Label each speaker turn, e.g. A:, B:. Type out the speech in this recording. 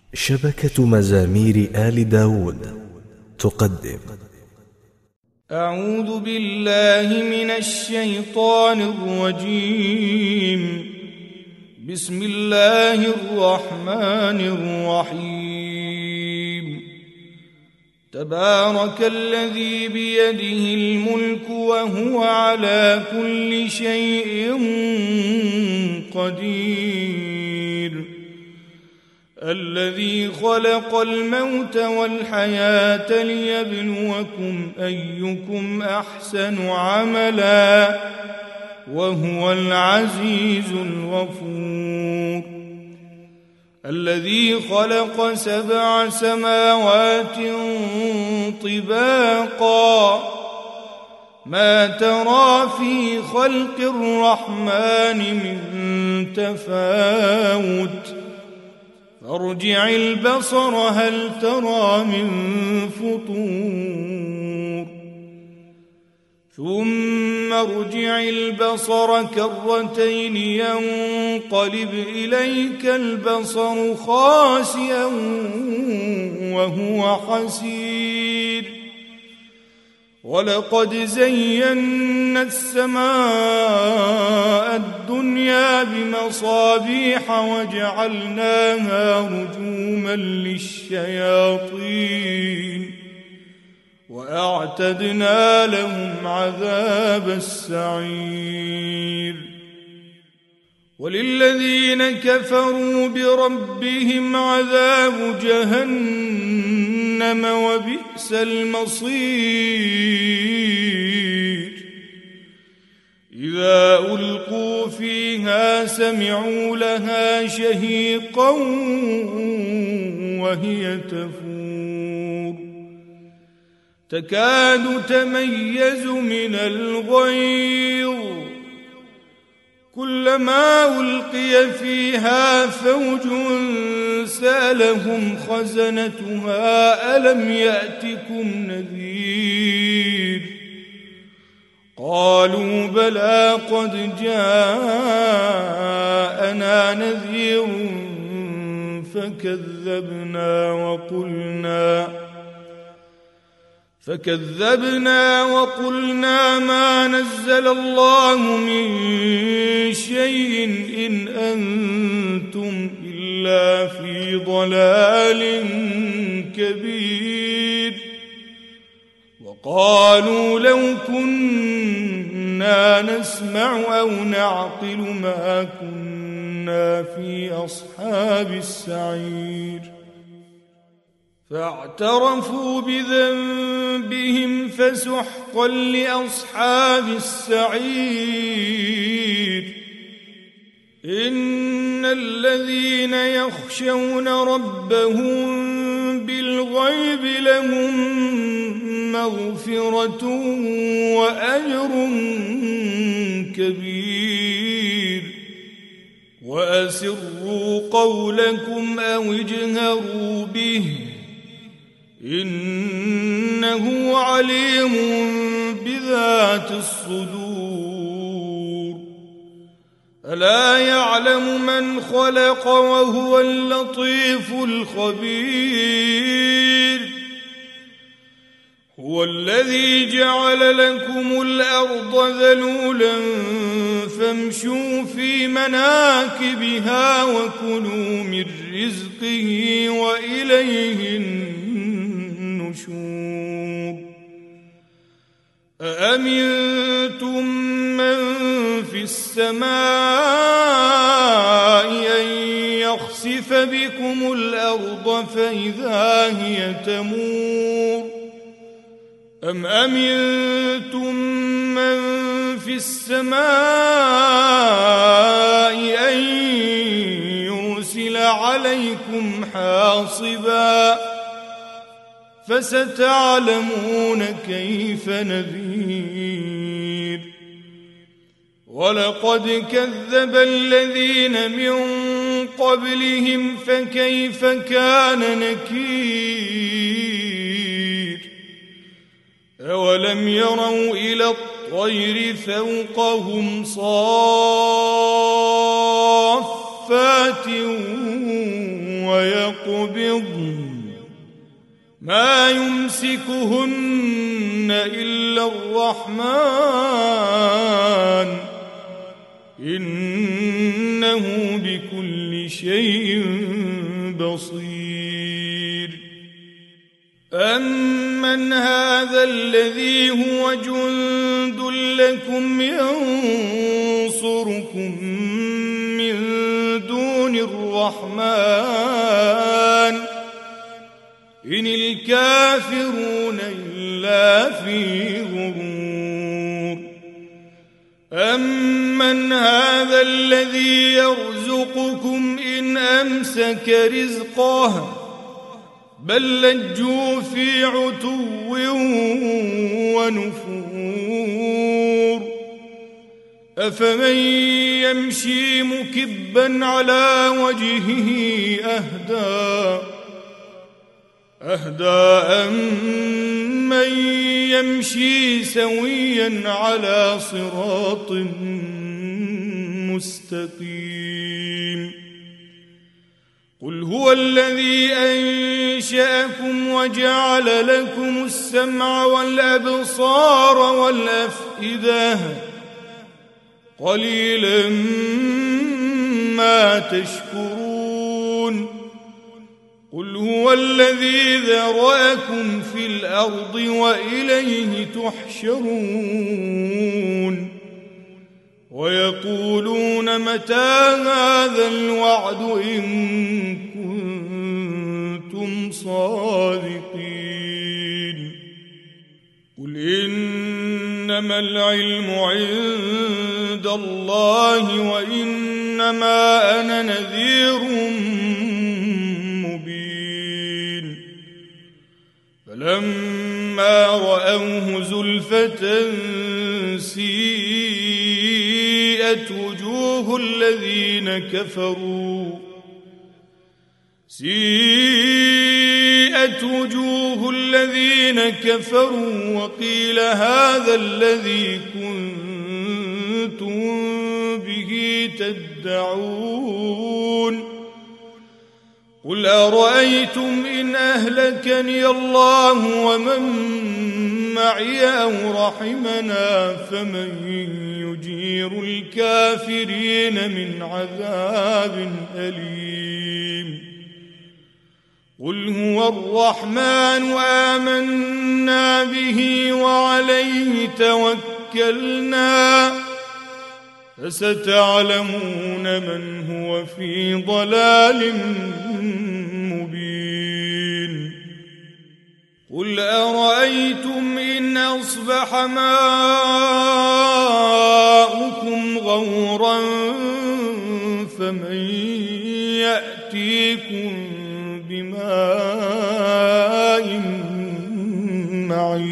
A: شبكة مزامير آل داود تقدم.
B: أعوذ بالله من الشيطان الرجيم. بسم الله الرحمن الرحيم. تبارك الذي بيده الملك وهو على كل شيء قدير. الذي خلق الموت والحياة ليبلوكم أيكم أحسن عملا وهو العزيز الغفور. الذي خلق 7 سماوات طباقا ما ترى في خلق الرحمن من تفاوت فارجع البصر هل ترى من فطور ثم ارجع البصر كرتين ينقلب إليك البصر خاسئا وهو حسير. ولقد زينا السماء الدنيا بمصابيح وجعلناها رجوما للشياطين وأعتدنا لهم عذاب السعير. وللذين كفروا بربهم عذاب جهنم وبئس المصير. إذا ألقوا فيها سمعوا لها شهيقا وهي تفور تكاد تميز من الغيظ كلما ألقي فيها فوج سألهم خزنتها ألم يأتكم نذير قالوا بلى قد جاءنا نذير فكذبنا وقلنا ما نزل الله من شيء إن أنتم إلا في ضلال كبير. وقالوا لو كنا نسمع أو نعقل ما كنا في أصحاب السعير. فاعترفوا بذنبهم فسحقا لأصحاب السعير. إن الذين يخشون ربهم بالغيب لهم مغفرة وأجر كبير. وأسروا قولكم أو اجهروا به إنه عليم بذات الصدور. ألا يعلم من خلق وهو اللطيف الخبير. هو الذي جعل لكم الأرض ذلولا فامشوا في مناكبها وكلوا من رزقه وإليه النشور. أأمنتم من في السماء أن يخسف بكم الأرض فإذا هي تمور أم أمنتم من في السماء أن يرسل عليكم حاصبا فستعلمون كيف نذير. ولقد كذب الذين من قبلهم فكيف كان نكير. أولم يروا إلى الطير فوقهم صافات ويقولون يقبضن ما يمسكهن إلا الرحمن إنه بكل شيء بصير أمن هذا الذي هو جند لكم ينصركم من دون الرحمن إن الكافرون إلا في غرور أمن هذا الذي يرزقكم إن أمسك رزقه بل لجوا في عتو ونفور أفمن يمشي مكبا على وجهه أهدى أمن يمشي سويا على صراط مستقيم قل هو الذي أنشأكم وجعل لكم السمع والأبصار والأفئدة قليلا ما تشكرون قل هو الذي ذرأكم في الأرض وإليه تحشرون ويقولون متى هذا الوعد إن كنتم صادقين قل إنما العلم عند الله وإنما أنا نذير مبين فلما رأوه زلفة سيئت وجوه الذين كفروا وقيل هذا الذي كنتم به تدعون قل أرأيتم إن أهلكني الله ومن معي أو رحمنا فمن يجير الكافرين من عذاب أليم قل هو الرحمن آمنا به وعليه توكلنا فستعلمون من هو في ضلال مبين قل أرأيتم إن أصبح ماؤكم غورا فمن يأتيكم بماء معين